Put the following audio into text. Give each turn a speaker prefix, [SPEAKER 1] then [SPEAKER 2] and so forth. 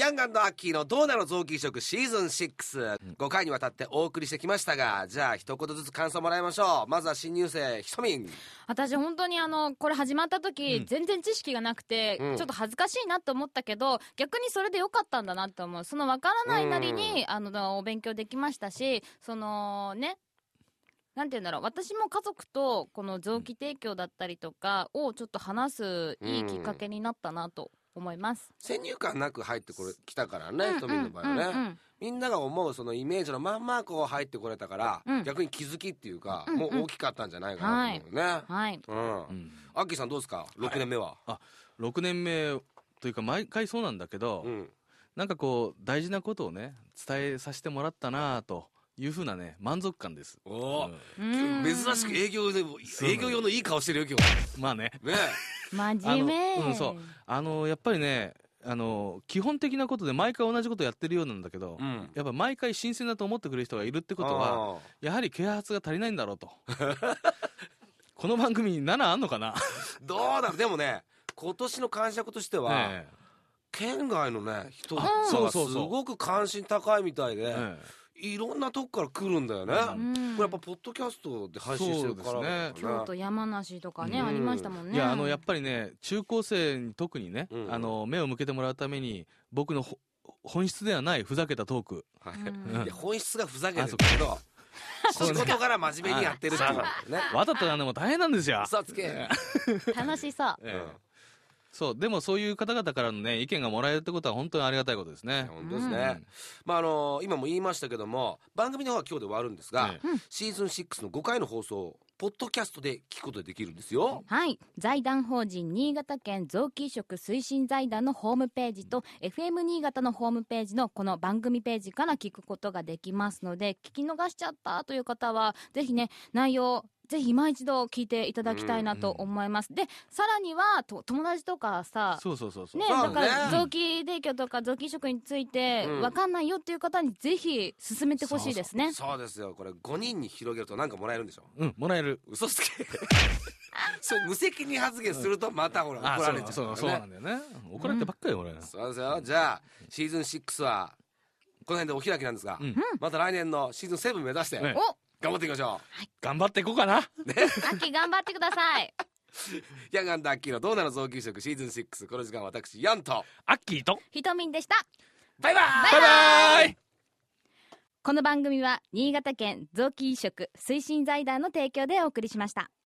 [SPEAKER 1] ヤンガンドアッキーのどうなの臓器移植シーズン6、5回にわたってお送りしてきましたが、じゃあ一言ずつ感想もらいましょう。まずは新入生ひとみん。
[SPEAKER 2] 私本当にこれ始まった時、全然知識がなくて、ちょっと恥ずかしいなと思ったけど、逆にそれでよかったんだなと思う。その分からないなりに、お勉強できましたし、そのね、なんて言うんだろう、私も家族とこの臓器提供だったりとかをちょっと話すいいきっかけになったなと思います。
[SPEAKER 1] 先入観なく入ってきたからね、ひとみんの場合はね、みんなが思うそのイメージのまんまこう入ってこれたから、逆に気づきっていうか、もう大きかったんじゃないかなと思うね。はい、アッキーさんどうですか、6年目は。
[SPEAKER 3] 6年目というか毎回そうなんだけど、なんかこう大事なことをね伝えさせてもらったなというふうなね満足感です。
[SPEAKER 1] 珍しく営業用のいい顔してるよ今日。
[SPEAKER 3] まあね、
[SPEAKER 2] 真面目。
[SPEAKER 3] そうやっぱりね基本的なことで毎回同じことやってるようなんだけど、やっぱ毎回新鮮だと思ってくれる人がいるってことはやはり啓発が足りないんだろうとこの番組に7あんのかな
[SPEAKER 1] どうだろう。でもね、今年の感触としては、県外のね人がすごく関心高いみたいで、いろんなとこから来るんだよね。これやっぱポッドキャストで配信してるからね。
[SPEAKER 2] 京都山梨とかね、ありましたもんね。
[SPEAKER 3] いややっぱりね中高生に特にね、目を向けてもらうために僕の本質ではないふざけたトーク、
[SPEAKER 1] いや本質がふざけてるけど仕事から真面目にやってるっていうね。
[SPEAKER 3] わざとやるのも大変なんですよ。
[SPEAKER 1] 嘘つけ。
[SPEAKER 2] 楽しそう。
[SPEAKER 3] そうでもそういう方々からのね意見がもらえるってことは本当にありがたいことですね。
[SPEAKER 1] 本当ですね。まあ今も言いましたけども、番組の方は今日で終わるんですが、シーズン6の5回の放送ポッドキャストで聞くことができるんですよ。
[SPEAKER 2] はい、財団法人新潟県臓器移植推進財団のホームページと FM 新潟のホームページのこの番組ページから聞くことができますので、聞き逃しちゃったという方はぜひね内容ぜひ今一度聞いていただきたいなと思います。でさらには友達とかさ、ね、だから臓器提供とか臓器移植について分かんないよっていう方にぜひ進めてほしいですね。
[SPEAKER 1] そうですよ。これ5人に広げると何かもらえるんでしょ。
[SPEAKER 3] もらえる。
[SPEAKER 1] 嘘つけそれ無責任発言するとまたほら怒られちゃうからね。
[SPEAKER 3] そうなんだよね、怒られてばっかり俺、
[SPEAKER 1] そうですよ。じゃあシーズン6はこの辺でお開きなんですが、また来年のシーズン7目指して頑張っていきましょう。
[SPEAKER 3] 頑張っていこうかな。
[SPEAKER 2] アッキー頑張ってください。
[SPEAKER 1] ヤンガンドアッキーのどうなの臓器移植シーズン6、この時間私ヤンと
[SPEAKER 3] アッキーと
[SPEAKER 2] ひとみんでした。
[SPEAKER 1] バイバイ。
[SPEAKER 3] バイバイ。
[SPEAKER 2] この番組は新潟県臓器移植推進財団の提供でお送りしました。